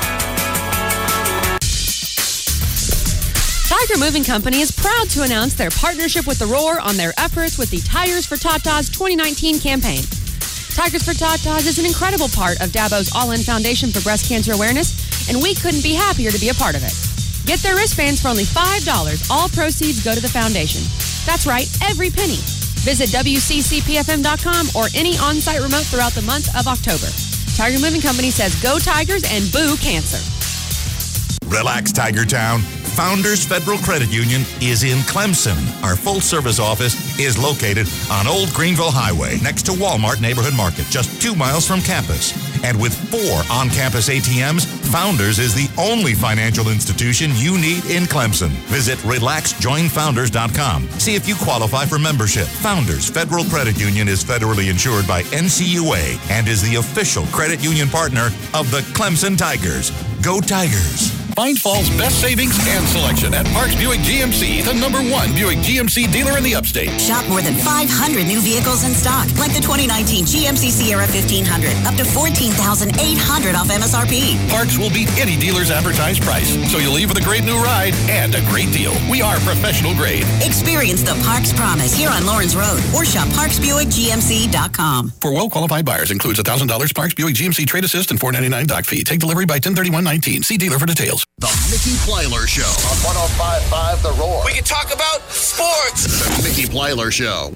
Tiger Moving Company is proud to announce their partnership with The Roar on their efforts with the Tigers for Tatas 2019 campaign. Tigers for Tatas is an incredible part of Dabo's All-In Foundation for Breast Cancer Awareness, and we couldn't be happier to be a part of it. Get their wristbands for only $5. All proceeds go to the foundation. That's right, every penny. Visit WCCPFM.com or any on-site remote throughout the month of October. Tiger Moving Company says go Tigers and boo cancer. Relax, Tiger Town. Founders Federal Credit Union is in Clemson. Our full-service office is located on Old Greenville Highway next to Walmart Neighborhood Market, just 2 miles from campus. And with 4 on-campus ATMs, Founders is the only financial institution you need in Clemson. Visit RelaxJoinFounders.com. See if you qualify for membership. Founders Federal Credit Union is federally insured by NCUA and is the official credit union partner of the Clemson Tigers. Go Tigers! Find fall's best savings and selection at Parks Buick GMC, the #1 Buick GMC dealer in the upstate. Shop more than 500 new vehicles in stock, like the 2019 GMC Sierra 1500, up to $14,800 off MSRP. Parks will beat any dealer's advertised price, so you'll leave with a great new ride and a great deal. We are professional grade. Experience the Parks Promise here on Lawrence Road or shop ParksBuickGMC.com. For well-qualified buyers, includes $1,000 Parks Buick GMC trade assist and $499 dock fee. Take delivery by 10/31/19. See dealer for details. The Mickey Plyler Show on 105.5 The Roar. We can talk about sports. The Mickey Plyler Show.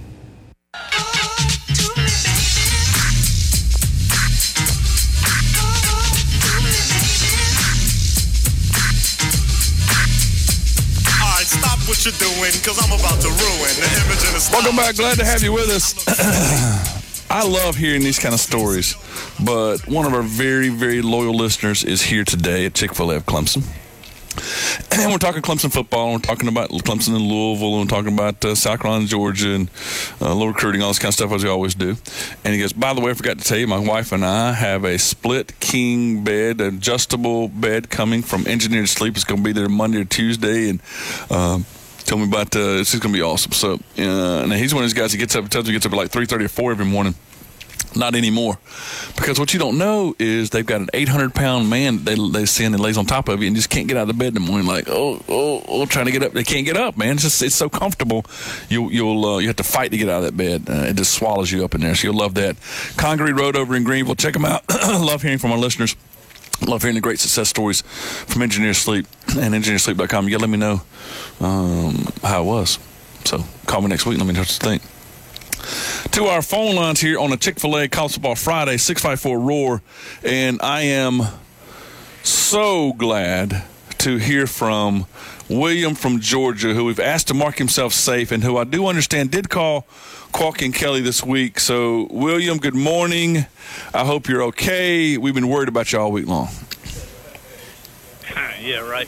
All right, stop what you're doing, because I'm about to ruin the image of the stars. Welcome back. Glad to have you with us. I love hearing these kind of stories, but one of our very, very loyal listeners is here today at Chick-fil-A of Clemson. And we're talking Clemson football, and we're talking about Clemson and Louisville, and we're talking about South Carolina, Georgia, and low recruiting, all this kind of stuff as we always do. And he goes, by the way, I forgot to tell you, my wife and I have a split king bed, adjustable bed coming from Engineered Sleep. It's going to be there Monday or Tuesday, and tell me about it's just going to be awesome. So and he's one of those guys that gets up at like 3:30 or 4 every morning. Not anymore, because what you don't know is they've got an 800-pound man they send and lays on top of you and just can't get out of the bed in the morning. Like trying to get up, they can't get up, man. It's so comfortable. You have to fight to get out of that bed. It just swallows you up in there. So you'll love that. Congaree Road over in Greenville. Check them out. Love hearing from our listeners. Love hearing the great success stories from Engineered Sleep and EngineeredSleep.com. You got to let me know how it was. So call me next week. Let me know what you think. To our phone lines here on a Chick-fil-A College Football Friday, 654-ROAR. And I am so glad to hear from William from Georgia, who we've asked to mark himself safe and who I do understand did call Qualky and Kelly this week. So, William, good morning. I hope you're okay. We've been worried about you all week long. Yeah, right.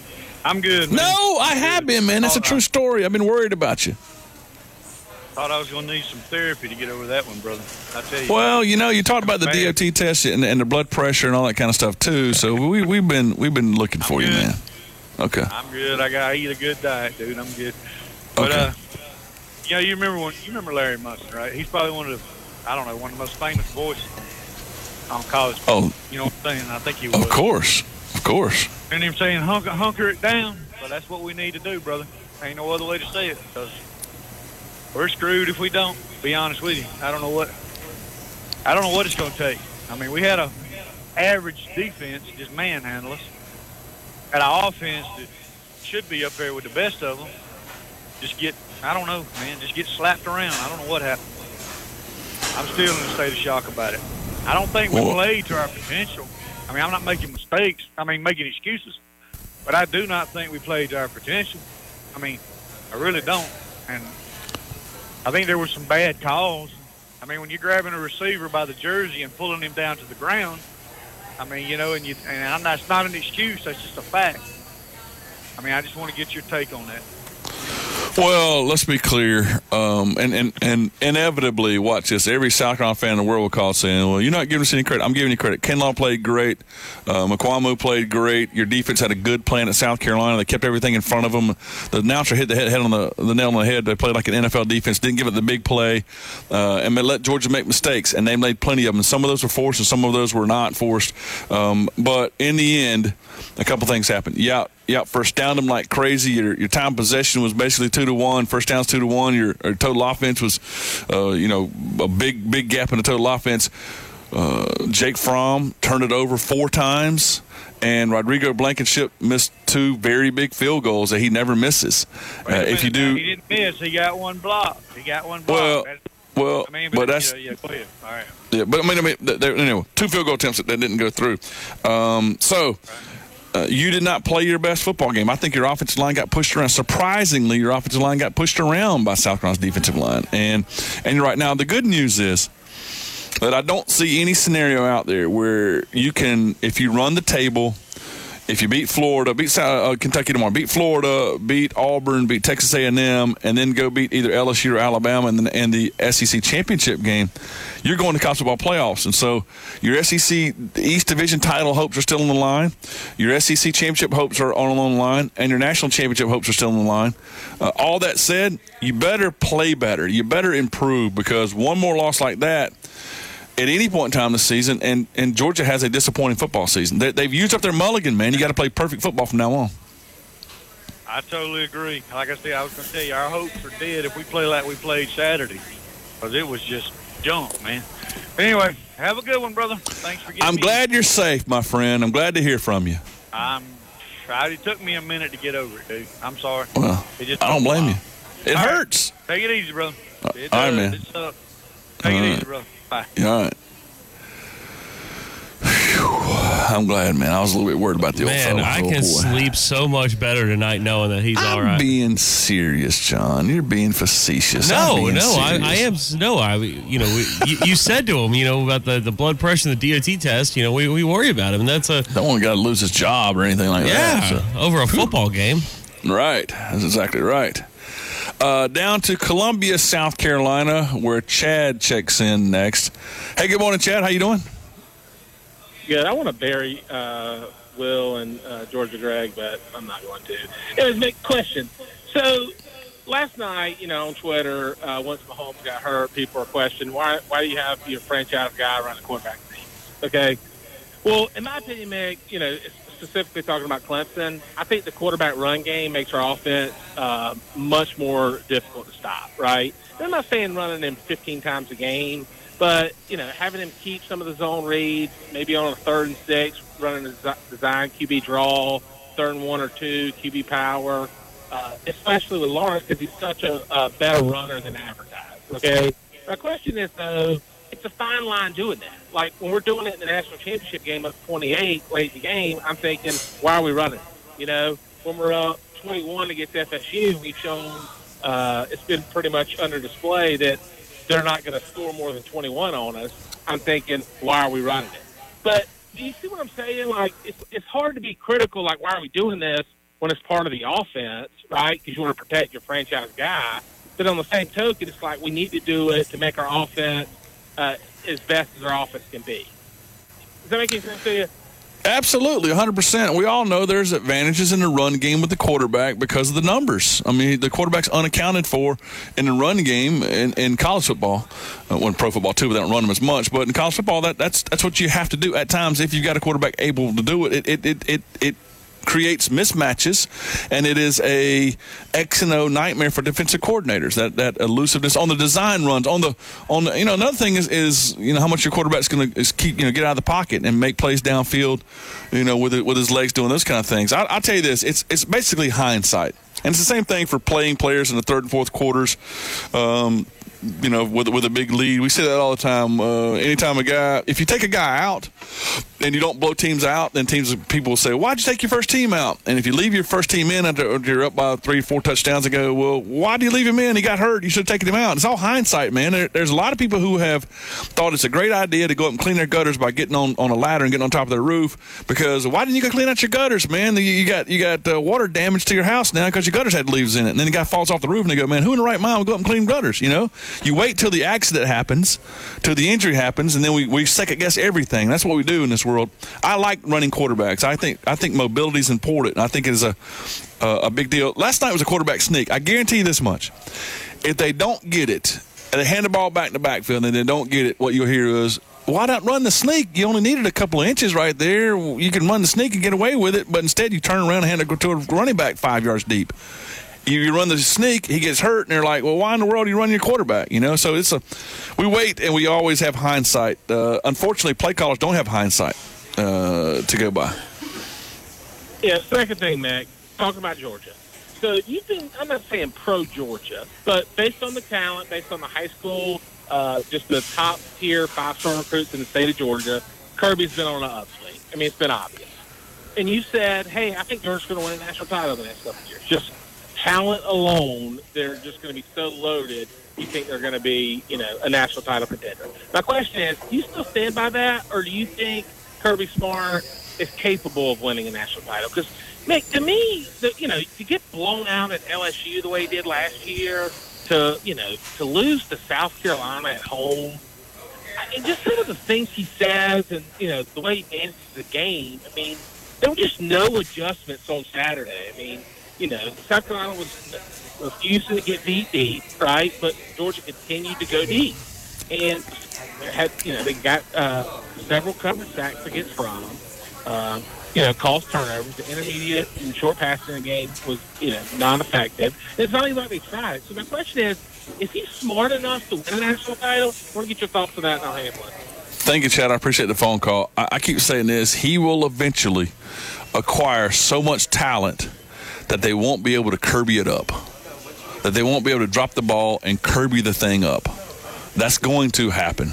I'm good, man. No, I have been, man. That's a true story. I've been worried about you. Thought I was going to need some therapy to get over that one, brother. I tell you. Well, you talked about the DOT test and the blood pressure and all that kind of stuff too. So we've been looking for you, man. Okay. I'm good. I eat a good diet, dude. I'm good. But you remember Larry Munson, right? He's probably one of the most famous voices on college. Oh, you know what I'm saying? I think he was. Of course. And him saying hunker it down, but that's what we need to do, brother. Ain't no other way to say it, because we're screwed if we don't. Be honest with you, I don't know what it's going to take. I mean, we had a average defense just manhandle us. Had an offense that should be up there with the best of them. Just get slapped around. I don't know what happened. I'm still in a state of shock about it. I don't think we played to our potential. I mean, I'm not making making excuses, but I do not think we played to our potential. I mean, I really don't. And I think there were some bad calls. I mean, when you're grabbing a receiver by the jersey and pulling him down to the ground, I mean, that's not an excuse. That's just a fact. I mean, I just want to get your take on that. Well, let's be clear, and inevitably, watch this. Every South Carolina fan in the world will call saying, well, you're not giving us any credit. I'm giving you credit. Kinlaw played great. McQuamu played great. Your defense had a good plan at South Carolina. They kept everything in front of them. The announcer hit the head on the nail on the head. They played like an NFL defense, didn't give it the big play, and they let Georgia make mistakes, and they made plenty of them. Some of those were forced, and some of those were not forced. But in the end, a couple things happened. Yeah, first down them like crazy. Your time possession was basically 2-1. First down's 2-1. Your total offense was, a big gap in the total offense. Jake Fromm turned it over 4 times, and Rodrigo Blankenship missed 2 very big field goals that he never misses. He didn't miss. He got one block. But that's go ahead. All right. Yeah, but anyway, 2 field goal attempts that didn't go through. You did not play your best football game. I think your offensive line got pushed around. Surprisingly, your offensive line got pushed around by South Carolina's defensive line. And you're right. Now, the good news is that I don't see any scenario out there where you can, if you run the table, if you beat Florida, beat Kentucky tomorrow, beat Florida, beat Auburn, beat Texas A&M, and then go beat either LSU or Alabama in the SEC championship game, you're going to college football playoffs. And so your SEC East Division title hopes are still on the line. Your SEC championship hopes are on the line. And your national championship hopes are still on the line. All that said, you better play better. You better improve, because one more loss like that at any point in time this season, and Georgia has a disappointing football season. They've used up their mulligan, man. You got to play perfect football from now on. I totally agree. Like I said, I was going to tell you, our hopes are dead if we play like we played Saturday, because it was just junk, man. Anyway, have a good one, brother. Thanks for getting me. I'm glad you're safe, my friend. I'm glad to hear from you. It took me a minute to get over it, dude. I'm sorry. Well, I don't blame you. It hurts. Take it easy, brother. All right, man. Take it easy, brother. Bye. All right. I'm glad, man. I was a little bit worried about the old fellow. Man, I can sleep so much better tonight knowing that he's all right. I'm being serious, John. You're being facetious. I am. You said to him, about the blood pressure and the DOT test. We worry about him. That's don't want a guy to lose his job or anything like that. Yeah, over a football game. Right. That's exactly right. Down to Columbia, South Carolina, where Chad checks in next. Hey, good morning, Chad. How you doing? Good. I want to bury Will and Georgia Greg, but I'm not going to. It was a big question. So last night, on Twitter, once Mahomes got hurt, people were questioning, why do you have your franchise guy run the quarterback team? Okay. Well, in my opinion, Mick, specifically talking about Clemson, I think the quarterback run game makes our offense much more difficult to stop, right? I'm not saying running him 15 times a game, but, having him keep some of the zone reads, maybe on a 3rd and 6, running a design QB draw, 3rd and 1 or 2, QB power, especially with Lawrence because he's such a better runner than advertised, okay? My question is, though, it's a fine line doing that. Like, when we're doing it in the national championship game up 28 late in the game, I'm thinking, why are we running? When we're up 21 against FSU, we've shown it's been pretty much under display that they're not going to score more than 21 on us. I'm thinking, why are we running it? But do you see what I'm saying? Like, it's hard to be critical, like, why are we doing this, when it's part of the offense, right? Because you want to protect your franchise guy. But on the same token, it's like we need to do it to make our offense as best as our offense can be. Does that make any sense to you? Absolutely, 100%. We all know there's advantages in the run game with the quarterback because of the numbers. I mean, the quarterback's unaccounted for in the run game in college football. When pro football, too, we don't run them as much. But in college football, that's what you have to do at times if you've got a quarterback able to do it. It creates mismatches, and it is a X and O nightmare for defensive coordinators. That elusiveness on the design runs, on the another thing is how much your quarterback's going to keep get out of the pocket and make plays downfield, with his legs doing those kind of things. I'll tell you this, it's basically hindsight, and it's the same thing for playing players in the third and fourth quarters. With a big lead. We say that all the time. Anytime if you take a guy out and you don't blow teams out, then people will say, why'd you take your first team out? And if you leave your first team in after you're up by 3 or 4 touchdowns and go, well, why do you leave him in? He got hurt. You should have taken him out. It's all hindsight, man. There's a lot of people who have thought it's a great idea to go up and clean their gutters by getting on a ladder and getting on top of their roof, because why didn't you go clean out your gutters, man? You got water damage to your house now because your gutters had leaves in it. And then the guy falls off the roof and they go, man, who in the right mind would go up and clean gutters, You wait till the accident happens, till the injury happens, and then we second guess everything. That's what we do in this world. I like running quarterbacks. I think mobility is important. I think it is a big deal. Last night was a quarterback sneak. I guarantee you this much: if they don't get it, and they hand the ball back in the backfield, and they don't get it, what you'll hear is, why not run the sneak? You only needed a couple of inches right there. You can run the sneak and get away with it, but instead you turn around and hand it to a running back 5 yards deep. You run the sneak, he gets hurt, and they're like, well, why in the world do you run your quarterback? So we wait, and we always have hindsight. Unfortunately, play callers don't have hindsight to go by. Yeah, second thing, Mac, talking about Georgia. So you've been, I'm not saying pro-Georgia, but based on the talent, based on the high school, just the top-tier 5-star recruits in the state of Georgia, Kirby's been on an upswing. I mean, it's been obvious. And you said, hey, I think Georgia's going to win a national title the next couple of years. Just talent alone, they're just going to be so loaded, you think they're going to be, a national title contender. My question is, do you still stand by that, or do you think Kirby Smart is capable of winning a national title? Because, Mick, to me, to get blown out at LSU the way he did last year, to lose to South Carolina at home, and just some of the things he says and, the way he manages the game, I mean, there were just no adjustments on Saturday. I mean, South Carolina was refusing to get deep, right? But Georgia continued to go deep. And they got several coverage sacks against Fromm. Caused turnovers. The intermediate and short passing in the game was, non-effective. It's not even like they tried. So my question is he smart enough to win a national title? I want to get your thoughts on that, and I'll handle it. Thank you, Chad. I appreciate the phone call. I keep saying this. He will eventually acquire so much talent that they won't be able to Kirby it up, that they won't be able to drop the ball and Kirby the thing up. That's going to happen.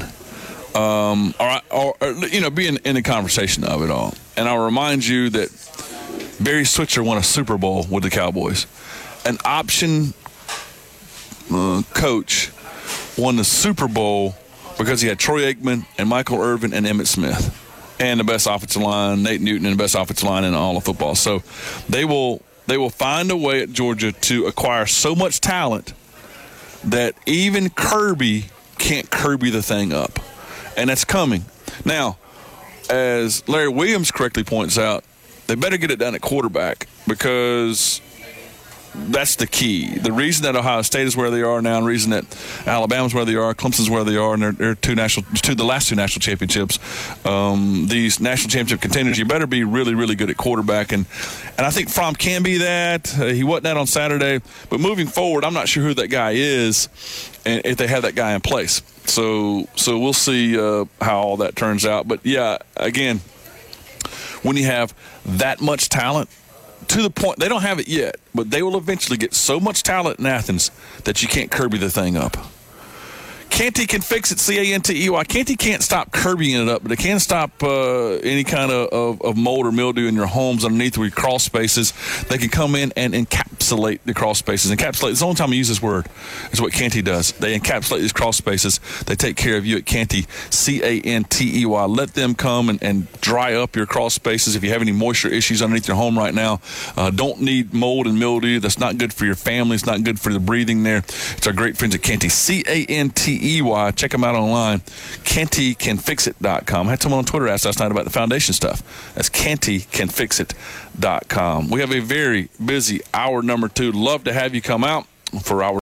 Being in the conversation of it all. And I'll remind you that Barry Switzer won a Super Bowl with the Cowboys. An option coach won the Super Bowl because he had Troy Aikman and Michael Irvin and Emmitt Smith and the best offensive line, Nate Newton, and the best offensive line in all of football. So they will find a way at Georgia to acquire so much talent that even Kirby can't Kirby the thing up. And that's coming. Now, as Larry Williams correctly points out, they better get it done at quarterback, because that's the key. The reason that Ohio State is where they are now, and the reason that Alabama's where they are, Clemson's where they are, and they're the last two national championships, these national championship contenders, you better be really, really good at quarterback. And I think Fromm can be that. He wasn't that on Saturday. But moving forward, I'm not sure who that guy is and if they have that guy in place. So we'll see how all that turns out. But, yeah, again, when you have that much talent, to the point, they don't have it yet, but they will eventually get so much talent in Athens that you can't Kirby the thing up. Canty can fix it, C-A-N-T-E-Y. Canty can't stop Kirbying it up, but it can stop any kind of mold or mildew in your homes underneath where your crawl spaces. They can come in and encapsulate encapsulate the crawl spaces. Encapsulate, it's the only time I use this word, is what Canty does. They encapsulate these crawl spaces. They take care of you at Canty, Cantey. Let them come and dry up your crawl spaces. If you have any moisture issues underneath your home right now, don't need mold and mildew. That's not good for your family. It's not good for the breathing there. It's our great friends at Canty, Cantey. Check them out online, CantyCanFixIt.com. I had someone on Twitter ask last night about the foundation stuff. That's CantyCanFixIt.com. We have a very busy hour number 2. Love to have you come out for our